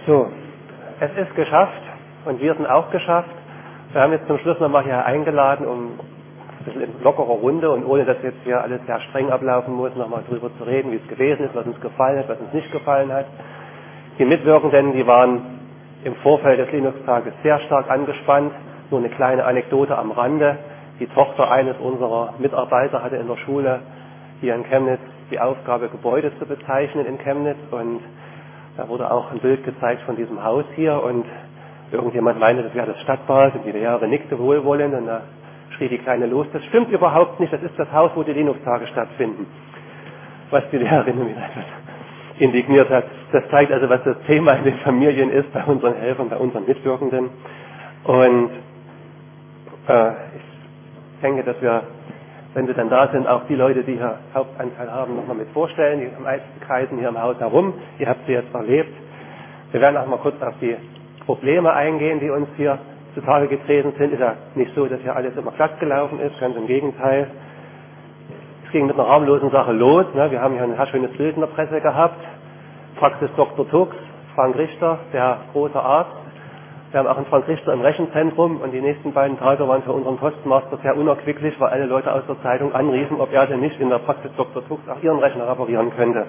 So, es ist geschafft und wir sind auch geschafft. Wir haben jetzt zum Schluss nochmal hier eingeladen, um ein bisschen in lockerer Runde und ohne dass jetzt hier alles sehr streng ablaufen muss, nochmal drüber zu reden, wie es gewesen ist, was uns gefallen hat, was uns nicht gefallen hat. Die Mitwirkenden, die waren im Vorfeld des Linux-Tages sehr stark angespannt. Nur eine kleine Anekdote am Rande. Die Tochter eines unserer Mitarbeiter hatte in der Schule hier in Chemnitz die Aufgabe, Gebäude zu bezeichnen in Chemnitz, und da wurde auch ein Bild gezeigt von diesem Haus hier und irgendjemand meinte, das wäre das Stadtbad, und die Lehrerin nickte wohlwollend und da schrie die Kleine los, das stimmt überhaupt nicht, das ist das Haus, wo die Linux-Tage stattfinden. Was die Lehrerin wieder etwas indigniert hat. Das zeigt also, was das Thema in den Familien ist, bei unseren Helfern, bei unseren Mitwirkenden. Und ich denke, dass wir, wenn sie dann da sind, auch die Leute, die hier Hauptanteil haben, nochmal mit vorstellen, die meisten kreisen hier im Haus herum. Ihr habt sie jetzt erlebt. Wir werden auch mal kurz auf die Probleme eingehen, die uns hier zutage getreten sind. Ist ja nicht so, dass hier alles immer glatt gelaufen ist, ganz im Gegenteil. Es ging mit einer harmlosen Sache los. Ne? Wir haben hier ein schönes Bild in der Presse gehabt. Praxis Dr. Tux, Frank Richter, der große Arzt. Wir haben auch einen Frank Richter im Rechenzentrum, und die nächsten beiden Tage waren für unseren Postmaster sehr unerquicklich, weil alle Leute aus der Zeitung anriefen, ob er denn nicht in der Praxis Dr. Tux auch ihren Rechner reparieren könnte.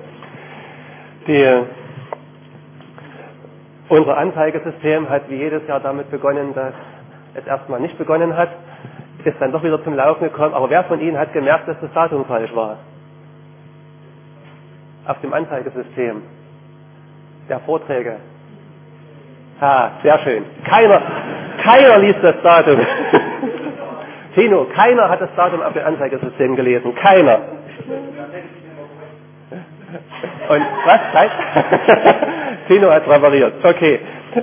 Unser Anzeigesystem hat wie jedes Jahr damit begonnen, dass es erstmal nicht begonnen hat, ist dann doch wieder zum Laufen gekommen. Aber wer von Ihnen hat gemerkt, dass das Datum falsch war? Auf dem Anzeigesystem der Vorträge. Sehr schön. Keiner liest das Datum. Tino, keiner hat das Datum auf dem Anzeigesystem gelesen. Keiner. Und was? Nein? Tino hat repariert. Okay.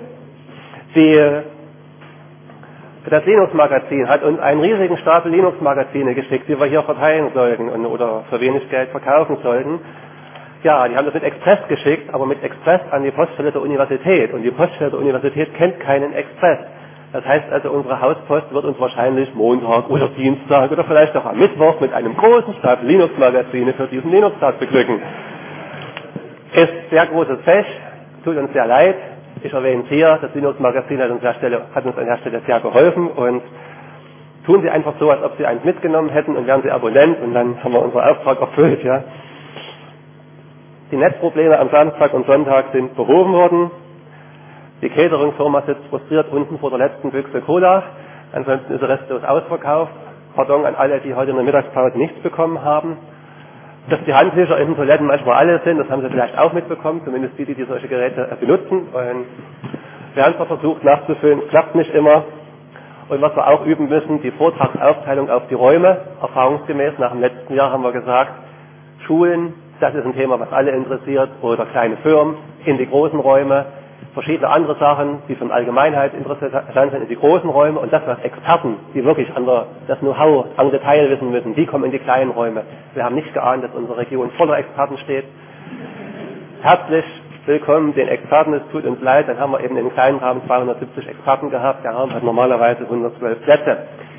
Das Linux-Magazin hat uns einen riesigen Stapel Linux-Magazine geschickt, die wir hier verteilen sollten oder für wenig Geld verkaufen sollten. Ja, die haben das mit Express geschickt, aber mit Express an die Poststelle der Universität. Und die Poststelle der Universität kennt keinen Express. Das heißt also, unsere Hauspost wird uns wahrscheinlich Montag oder Dienstag oder vielleicht auch am Mittwoch mit einem großen Stapel Linux-Magazine für diesen Linux-Tag beglücken. Ist sehr großes Pech, tut uns sehr leid. Ich erwähne es hier, das Linux-Magazin hat uns an der Stelle sehr geholfen, und tun Sie einfach so, als ob Sie eins mitgenommen hätten, und werden Sie Abonnent, und dann haben wir unseren Auftrag erfüllt. Ja. Die Netzprobleme am Samstag und Sonntag sind behoben worden. Die Catering-Firma sitzt frustriert unten vor der letzten Büchse Cola. Ansonsten ist er restlos ausverkauft. Pardon an alle, die heute in der Mittagspause nichts bekommen haben. Dass die Handtücher in den Toiletten manchmal alle sind, das haben Sie vielleicht auch mitbekommen, zumindest die solche Geräte benutzen. Und wir haben es versucht nachzufüllen, es klappt nicht immer. Und was wir auch üben müssen, die Vortragsaufteilung auf die Räume. Erfahrungsgemäß nach dem letzten Jahr haben wir gesagt, Schulen, das ist ein Thema, was alle interessiert, oder kleine Firmen in die großen Räume, verschiedene andere Sachen, die von Allgemeinheit interessant sind, in die großen Räume, und das, was Experten, die wirklich das Know-how an Detail wissen müssen, die kommen in die kleinen Räume. Wir haben nicht geahnt, dass unsere Region voller Experten steht. Herzlich willkommen den Experten, es tut uns leid, dann haben wir eben in einem kleinen Rahmen 270 Experten gehabt, der Raum hat normalerweise 112 Plätze.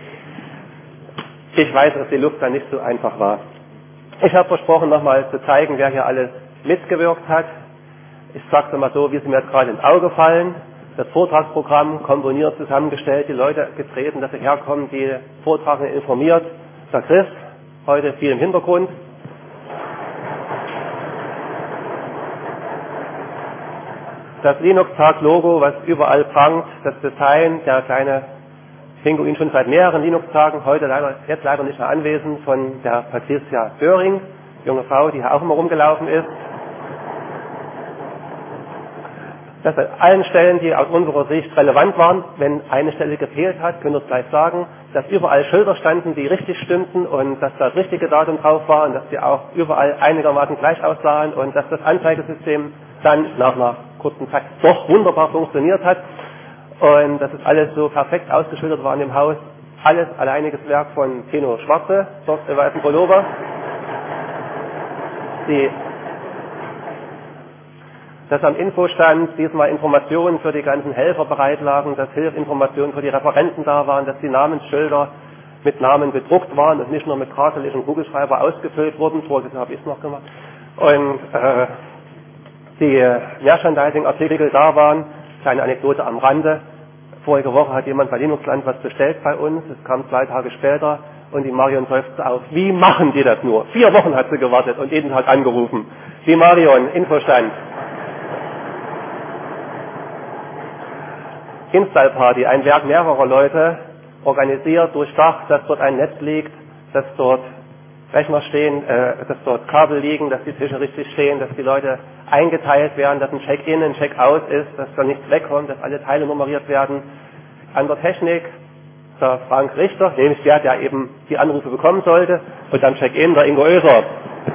Ich weiß, dass die Luft da nicht so einfach war. Ich habe versprochen, nochmal zu zeigen, wer hier alles mitgewirkt hat. Ich sage es mal so, wie sie mir jetzt gerade ins Auge fallen. Das Vortragsprogramm komponiert, zusammengestellt, die Leute getreten, dass sie herkommen, die Vortragenden informiert. Der Chris, heute viel im Hintergrund. Das Linux-Tag-Logo, was überall prangt, das Design, der kleine Pinguin schon seit mehreren Linux-Tagen, heute jetzt leider nicht mehr anwesend, von der Patricia Böhring, junge Frau, die hier auch immer rumgelaufen ist. Das an allen Stellen, die aus unserer Sicht relevant waren. Wenn eine Stelle gefehlt hat, können wir es gleich sagen, dass überall Schilder standen, die richtig stimmten, und dass das richtige Datum drauf war, und dass die auch überall einigermaßen gleich aussahen, und dass das Anzeigesystem dann nach einer kurzen Zeit doch wunderbar funktioniert hat. Und dass es alles so perfekt ausgeschildert war in dem Haus. Alles alleiniges Werk von Tino Schwarze, dort im weißen Pullover. Dass am Infostand diesmal Informationen für die ganzen Helfer bereitlagen, dass Hilfinformationen für die Referenten da waren, dass die Namensschilder mit Namen bedruckt waren und nicht nur mit kraseligen Kugelschreiber ausgefüllt wurden. Vorgestern habe ich es noch gemacht. Und die Merchandising-Artikel da waren. Kleine Anekdote am Rande. Vorige Woche hat jemand bei Linuxland was bestellt bei uns. Es kam 2 Tage später und die Marion seufzte auf. Wie machen die das nur? 4 Wochen hat sie gewartet und jeden Tag angerufen. Die Marion, Infostand. Installparty, ein Werk mehrerer Leute, organisiert, durchdacht, dass dort ein Netz liegt, dass dort Rechner stehen, dass dort Kabel liegen, dass die Tische richtig stehen, dass die Leute eingeteilt werden, dass ein Check-in, ein Check-out ist, dass da nichts wegkommt, dass alle Teile nummeriert werden. An der Technik der Frank Richter, nämlich der eben die Anrufe bekommen sollte, und am Check-in der Ingo Oeser.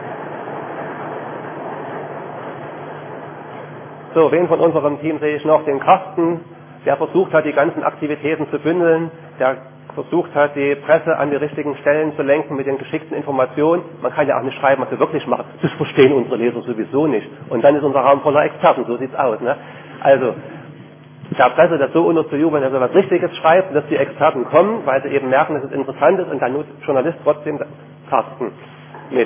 So, wen von unserem Team sehe ich noch? Den Carsten, der versucht hat, die ganzen Aktivitäten zu bündeln, der versucht hat, die Presse an die richtigen Stellen zu lenken mit den geschickten Informationen. Man kann ja auch nicht schreiben, was wir wirklich machen. Das verstehen unsere Leser sowieso nicht. Und dann ist unser Raum voller Experten, so sieht's aus. Ne? Also, der Presse das so unterzujubeln, dass er was Richtiges schreibt, dass die Experten kommen, weil sie eben merken, dass es interessant ist, und dann nutzt Journalist trotzdem Carsten mit.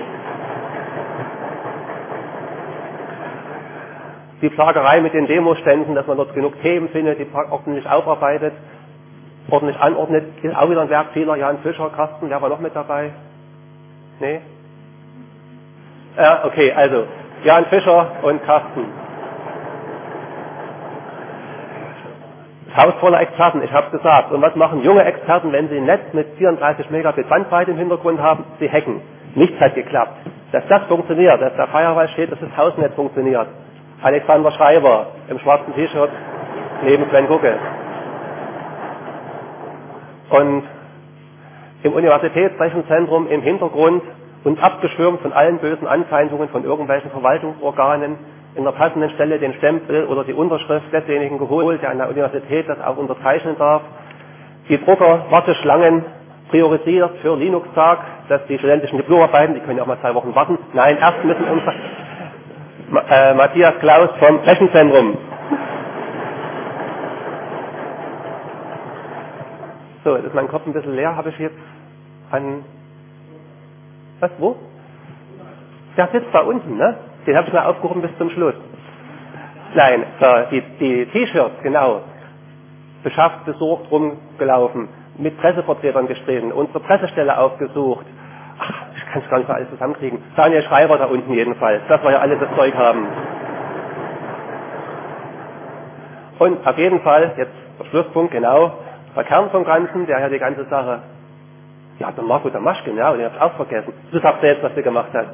Die Plagerei mit den Demoständen, dass man dort genug Themen findet, die ordentlich aufarbeitet, ordentlich anordnet, ist auch wieder ein Werkfehler. Jan Fischer, Carsten, wer war noch mit dabei? Nee? Ja, okay, also Jan Fischer und Carsten. Haus voller Experten, ich habe gesagt. Und was machen junge Experten, wenn sie ein Netz mit 34 Megabit Bandbreite im Hintergrund haben? Sie hacken. Nichts hat geklappt. Dass das funktioniert, dass der Firewall steht, dass das Hausnetz funktioniert. Alexander Schreiber im schwarzen T-Shirt neben Sven Gucke. Und im Universitätsrechenzentrum im Hintergrund und abgeschirmt von allen bösen Anfeindungen von irgendwelchen Verwaltungsorganen in der passenden Stelle den Stempel oder die Unterschrift desjenigen geholt, der an der Universität das auch unterzeichnen darf. Die Drucker-Warteschlangen priorisiert für Linux-Tag, dass die studentischen Diplomarbeiten, die können ja auch mal 2 Wochen warten. Nein, erst müssen unsere Matthias Klaus vom Rechenzentrum. So, jetzt ist mein Kopf ein bisschen leer, habe ich jetzt an... Was, wo? Der sitzt da unten, ne? Den habe ich mal aufgehoben bis zum Schluss. Nein, die T-Shirts, genau. Beschafft, besorgt, rumgelaufen, mit Pressevertretern gestritten, unsere Pressestelle aufgesucht. Ach, ich kann es gar nicht mehr alles zusammenkriegen. Daniel Schreiber da unten jedenfalls, dass wir ja alle das Zeug haben. Und auf jeden Fall, jetzt der Schlusspunkt, genau, der Kern vom Ganzen, der ja die ganze Sache, ja, der Marco Damaschkin, ja, den hab ich auch vergessen. Du sagst selbst, was du gemacht hast.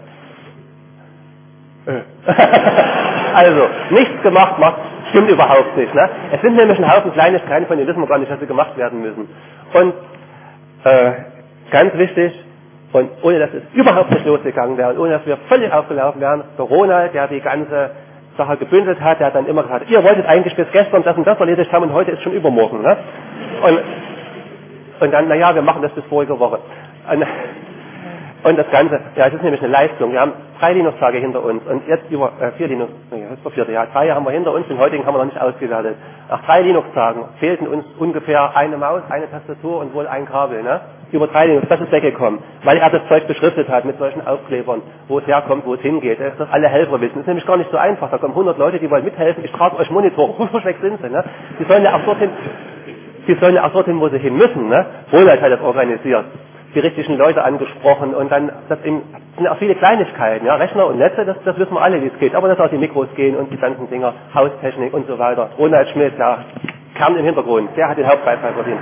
Also, nichts gemacht, stimmt überhaupt nicht. Ne? Es sind nämlich ein Haufen Kleinigkeiten, von denen wissen wir gar nicht, dass sie gemacht werden müssen. Und ganz wichtig, und ohne dass es überhaupt nicht losgegangen wäre, und ohne dass wir völlig aufgelaufen wären, der Ronald, der die ganze Sache gebündelt hat, der hat dann immer gesagt, ihr wolltet eigentlich bis gestern das und das erledigt haben und heute ist schon übermorgen. Ne? Und dann, naja, wir machen das bis vorige Woche. Und das Ganze, ja, es ist nämlich eine Leistung. Wir haben 3 Linux-Tage hinter uns und jetzt über 4 Linux, nee, das ist der 4. Ja, 3 haben wir hinter uns, den heutigen haben wir noch nicht ausgewertet. Nach 3 Linux-Tagen fehlten uns ungefähr eine Maus, eine Tastatur und wohl ein Kabel, ne? Über 3 Linux, das ist weggekommen, weil er das Zeug beschriftet hat mit solchen Aufklebern, wo es herkommt, wo es hingeht, dass alle Helfer wissen. Das ist nämlich gar nicht so einfach. Da kommen 100 Leute, die wollen mithelfen, ich trage euch Monitor, wo weg sind sie, ne? Die sollen ja auch dorthin, wo sie hin müssen, ne? Ronald hat das organisiert. Die richtigen Leute angesprochen und dann, das sind auch viele Kleinigkeiten, ja, Rechner und Netze, das wissen wir alle, wie es geht, aber dass auch die Mikros gehen und die ganzen Dinger, Haustechnik und so weiter. Ronald Schmidt, ja, Kern im Hintergrund, der hat den Hauptbeitrag verdient.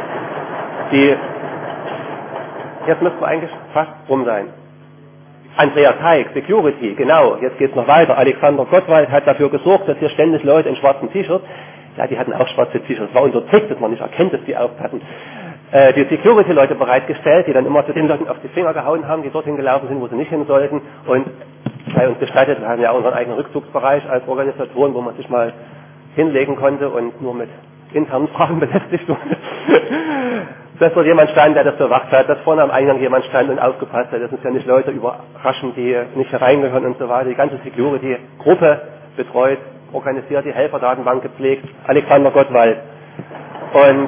Jetzt müssten wir eigentlich fast rum sein. Andrea Teig, Security, genau, jetzt geht's noch weiter. Alexander Gottwald hat dafür gesorgt, dass hier ständig Leute in schwarzen T-Shirts, ja, die hatten auch schwarze T-Shirts, war unser Trick, dass man nicht erkennt, dass die aufpassen. Die Security-Leute bereitgestellt, die dann immer zu den Leuten auf die Finger gehauen haben, die dorthin gelaufen sind, wo sie nicht hin sollten. Und sei uns gestattet, wir haben ja unseren eigenen Rückzugsbereich als Organisatoren, wo man sich mal hinlegen konnte und nur mit internen Fragen belästigt wurde. Dass dort jemand stand, der das bewacht hat, dass vorne am Eingang jemand stand und aufgepasst hat, dass uns ja nicht Leute überraschen, die nicht reingehören und so weiter. Die ganze Security-Gruppe betreut, organisiert, die Helferdatenbank gepflegt, Alexander Gottwald. Und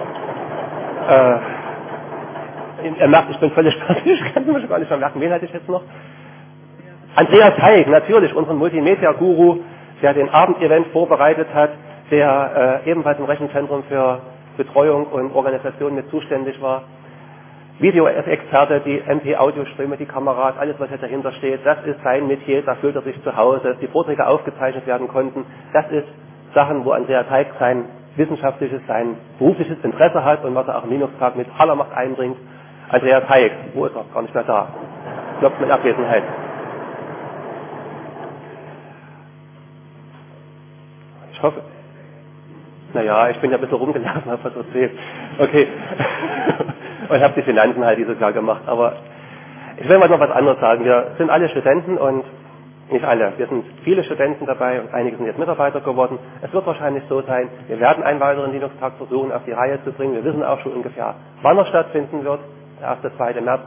er merkt, ich bin völlig fertig, ich kann es gar nicht mehr merken. Wen hatte ich jetzt noch? Andrea Teig, natürlich, unseren Multimedia-Guru, der den Abendevent vorbereitet hat, der ebenfalls im Rechenzentrum für Betreuung und Organisation mit zuständig war. Video-Experte, die MP-Audioströme, die Kameras, alles was jetzt dahinter steht, das ist sein Metier, da fühlt er sich zu Hause, dass die Vorträge aufgezeichnet werden konnten, das ist Sachen, wo Andreas Heik sein wissenschaftliches, sein berufliches Interesse hat und was er auch im Linux-Tag mit aller Macht einbringt. Andreas Heik, wo ist er? Gar nicht mehr da. Klopft mit Abwesenheit. Ich hoffe. Naja, ich bin ja ein bisschen rumgelaufen, habe was erzählt. Okay. Und habe die Finanzen halt dieses Jahr gemacht. Aber ich will mal noch was anderes sagen. Wir sind alle Studenten und nicht alle. Wir sind viele Studenten dabei und einige sind jetzt Mitarbeiter geworden. Es wird wahrscheinlich so sein, wir werden einen weiteren Linux-Tag versuchen auf die Reihe zu bringen. Wir wissen auch schon ungefähr, wann er stattfinden wird. Der 1. 2. März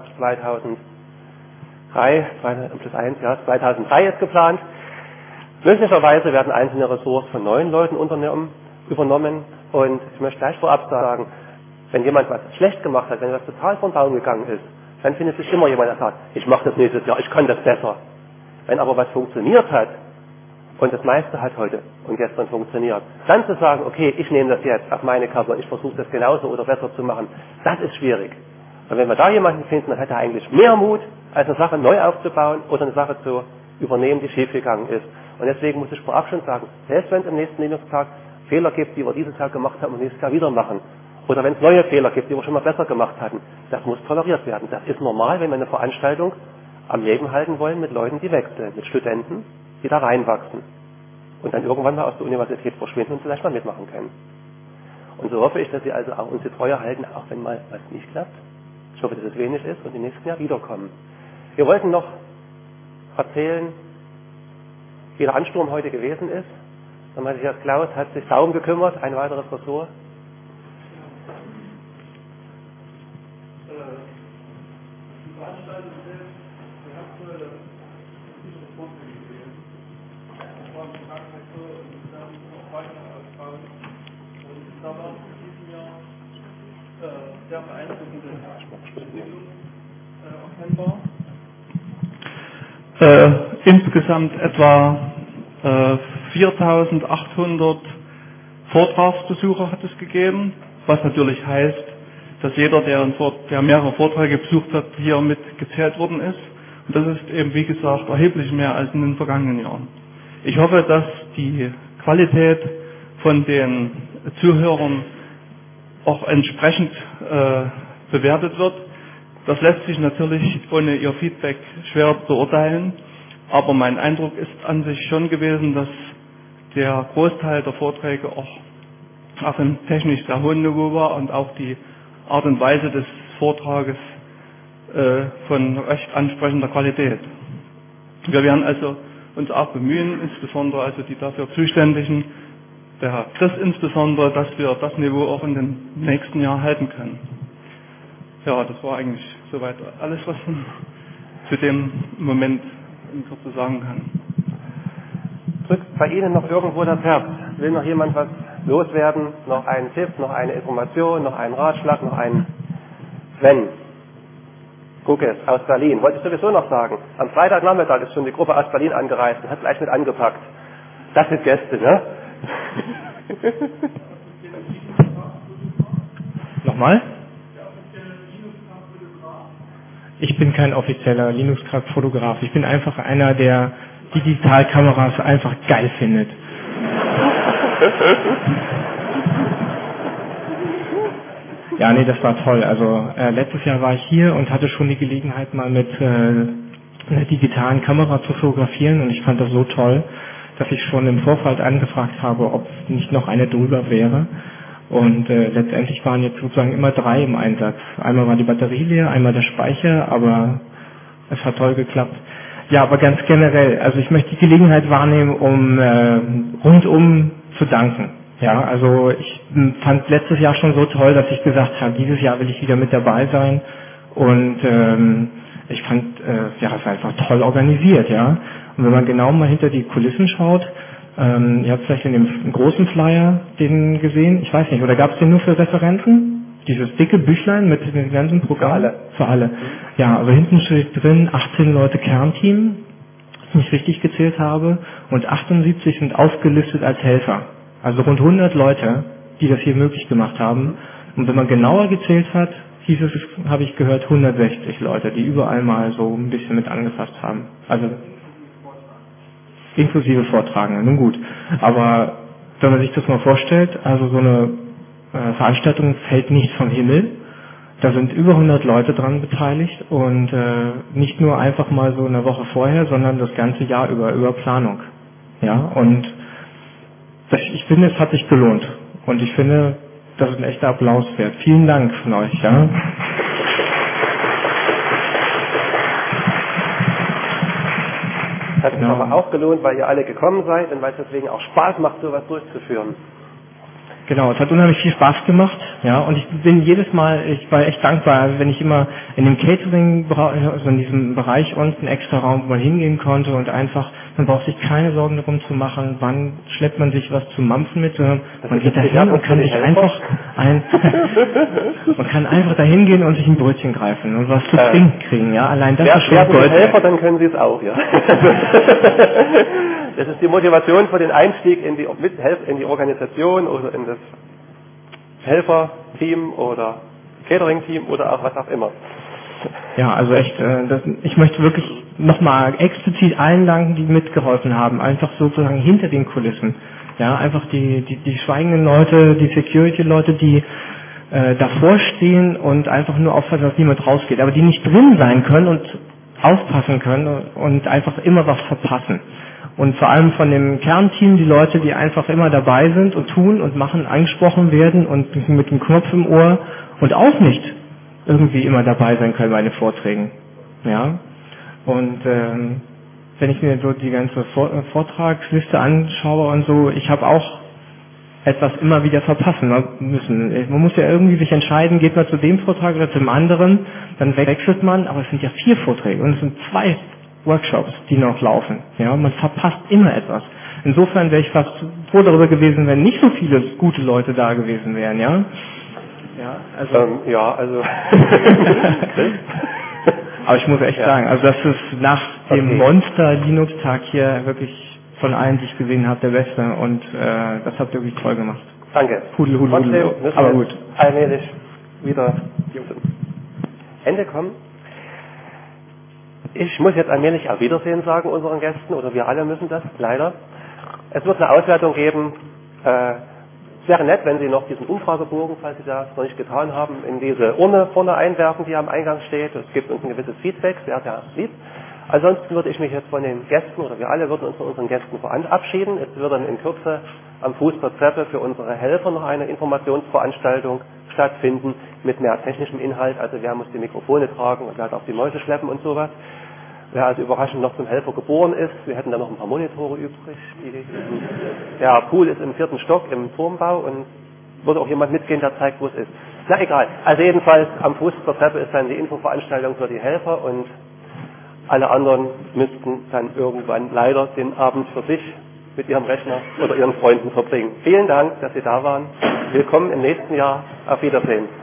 2003 ist geplant. Möglicherweise werden einzelne Ressorts von neuen Leuten übernommen. Und ich möchte gleich vorab sagen, wenn jemand was schlecht gemacht hat, wenn was total vom Baum gegangen ist, dann findet sich immer jemand, der sagt, ich mache das nächstes Jahr, ich kann das besser. Wenn aber was funktioniert hat, und das meiste hat heute und gestern funktioniert, dann zu sagen, okay, ich nehme das jetzt auf meine Kappe, ich versuche das genauso oder besser zu machen, das ist schwierig. Und wenn wir da jemanden finden, dann hat er eigentlich mehr Mut, als eine Sache neu aufzubauen oder eine Sache zu übernehmen, die schiefgegangen ist. Und deswegen muss ich vorab schon sagen, selbst wenn es im nächsten Linux-Tag Fehler gibt, die wir dieses Jahr gemacht haben und nächstes Jahr wieder machen, oder wenn es neue Fehler gibt, die wir schon mal besser gemacht hatten, das muss toleriert werden. Das ist normal, wenn wir eine Veranstaltung am Leben halten wollen mit Leuten, die wechseln, mit Studenten, die da reinwachsen und dann irgendwann mal aus der Universität verschwinden und vielleicht mal mitmachen können. Und so hoffe ich, dass Sie also auch uns die Treue halten, auch wenn mal was nicht klappt. Ich hoffe, dass es wenig ist und im nächsten Jahr wiederkommen. Wir wollten noch erzählen, wie der Ansturm heute gewesen ist. Der Matthias Klaus hat sich darum gekümmert, ein weiteres Ressort. Die Veranstaltung selbst, wir haben viele Vorträge gesehen. Das war ein Tagsektor und dann noch weiter ausbauen. Und da war es in diesem Jahr sehr beeindruckende Entwicklung erkennbar. Insgesamt etwa 4.800 Vortragsbesucher hat es gegeben, was natürlich heißt, dass jeder, der mehrere Vorträge besucht hat, hier mit gezählt worden ist. Und das ist eben, wie gesagt, erheblich mehr als in den vergangenen Jahren. Ich hoffe, dass die Qualität von den Zuhörern auch entsprechend bewertet wird. Das lässt sich natürlich ohne Ihr Feedback schwer beurteilen, aber mein Eindruck ist an sich schon gewesen, dass der Großteil der Vorträge auch auf einem technisch sehr hohen Niveau war und auch die Art und Weise des Vortrages von recht ansprechender Qualität. Wir werden also uns auch bemühen, insbesondere also die dafür Zuständigen, der Herr Chris insbesondere, dass wir das Niveau auch in den nächsten Jahren halten können. Ja, das war eigentlich soweit alles, was man zu dem Moment in Kürze sagen kann. Drückt bei Ihnen noch irgendwo das Herz? Will noch jemand was loswerden? Noch einen Tipp, noch eine Information, noch einen Ratschlag, noch einen Sven Guckes aus Berlin. Wollte ich sowieso noch sagen. Am Freitagnachmittag ist schon die Gruppe aus Berlin angereist und hat gleich mit angepackt. Das sind Gäste, ne? Nochmal? Ich bin kein offizieller Linux-Fotograf. Ich bin einfach einer, der Digitalkameras einfach geil findet. Ja, nee, das war toll. Also letztes Jahr war ich hier und hatte schon die Gelegenheit, mal mit einer digitalen Kamera zu fotografieren und ich fand das so toll, dass ich schon im Vorfeld angefragt habe, ob nicht noch eine drüber wäre. Und letztendlich waren jetzt sozusagen immer 3 im Einsatz. Einmal war die Batterie leer, einmal der Speicher, aber es hat toll geklappt. Ja, aber ganz generell, also ich möchte die Gelegenheit wahrnehmen, um rundum zu danken. Ja, also ich fand letztes Jahr schon so toll, dass ich gesagt habe, dieses Jahr will ich wieder mit dabei sein. Und ich fand, ja, es war einfach toll organisiert, ja. Und wenn man genau mal hinter die Kulissen schaut, ihr habt vielleicht in dem großen Flyer den gesehen, ich weiß nicht, oder gab es den nur für Referenten? Dieses dicke Büchlein mit den ganzen Programmen? Für alle. Für alle. Ja, aber hinten steht drin 18 Leute Kernteam, nicht richtig gezählt habe, und 78 sind aufgelistet als Helfer. Also rund 100 Leute, die das hier möglich gemacht haben. Und wenn man genauer gezählt hat, hieß es, habe ich gehört, 160 Leute, die überall mal so ein bisschen mit angefasst haben. Also inklusive Vortragende, nun gut. Aber wenn man sich das mal vorstellt, also so eine Veranstaltung fällt nicht vom Himmel. Da sind über 100 Leute dran beteiligt und nicht nur einfach mal so eine Woche vorher, sondern das ganze Jahr über Planung. Ja, und ich finde, es hat sich gelohnt. Und ich finde, das ist ein echter Applaus wert. Vielen Dank von euch. Ja. Hat sich aber auch gelohnt, weil ihr alle gekommen seid und weil es deswegen auch Spaß macht, sowas durchzuführen. Genau, es hat unheimlich viel Spaß gemacht, ja, und ich bin jedes Mal, ich war echt dankbar, also wenn ich immer in dem Catering, also in diesem Bereich unten, extra Raum, wo man hingehen konnte und einfach, man braucht sich keine Sorgen darum zu machen, wann schleppt man sich was zum Mampfen mit, sondern man geht da hin und kann sich einfach man kann einfach da hingehen und sich ein Brötchen greifen und was zu trinken kriegen, ja, allein das ist schon Gold. Helfer, dann können Sie es auch, ja. Das ist die Motivation für den Einstieg in die Organisation oder in das Helferteam oder Catering-Team oder auch was auch immer. Ja, also echt, ich möchte wirklich nochmal explizit allen danken, die mitgeholfen haben, einfach sozusagen hinter den Kulissen. Ja, einfach die schweigenden Leute, die Security-Leute, die davor stehen und einfach nur aufpassen, dass niemand rausgeht, aber die nicht drin sein können und aufpassen können und einfach immer was verpassen. Und vor allem von dem Kernteam, die Leute, die einfach immer dabei sind und tun und machen, angesprochen werden und mit dem Knopf im Ohr und auch nicht irgendwie immer dabei sein können bei den Vorträgen. Ja. Und wenn ich mir so die ganze Vortragsliste anschaue und so, ich habe auch etwas immer wieder verpassen müssen. Man muss ja irgendwie sich entscheiden, geht man zu dem Vortrag oder zum anderen, dann wechselt man, aber es sind ja 4 Vorträge und es sind 2 Workshops, die noch laufen. Ja, man verpasst immer etwas. Insofern wäre ich fast froh darüber gewesen, wenn nicht so viele gute Leute da gewesen wären, ja? Ja, also... Aber ich muss echt sagen, also das ist nach dem Monster-Linux-Tag hier wirklich von allen, die ich gesehen habe, der beste und das habt ihr wirklich toll gemacht. Danke. Hudel, Trotzdem müssen aber wir gut. Allmählich wieder zum Ende kommen. Ich muss jetzt allmählich auf Wiedersehen sagen unseren Gästen, oder wir alle müssen das, leider. Es wird eine Auswertung geben. Es wäre nett, wenn Sie noch diesen Umfragebogen, falls Sie das noch nicht getan haben, in diese Urne vorne einwerfen, die am Eingang steht. Es gibt uns ein gewisses Feedback, sehr, sehr lieb. Ansonsten würde ich mich jetzt von den Gästen, oder wir alle würden uns von unseren Gästen verabschieden. Es wird dann in Kürze am Fuß der Treppe für unsere Helfer noch eine Informationsveranstaltung stattfinden mit mehr technischem Inhalt. Also wer muss die Mikrofone tragen und wer hat auch die Mäuse schleppen und sowas. Wer also überraschend noch zum Helfer geboren ist, wir hätten da noch ein paar Monitore übrig. Der Pool ist im 4. Stock im Turmbau und würde auch jemand mitgehen, der zeigt, wo es ist. Na egal. Also jedenfalls am Fuß der Treppe ist dann die Infoveranstaltung für die Helfer und alle anderen müssten dann irgendwann leider den Abend für sich mit ihrem Rechner oder ihren Freunden verbringen. Vielen Dank, dass Sie da waren. Willkommen im nächsten Jahr. Auf Wiedersehen.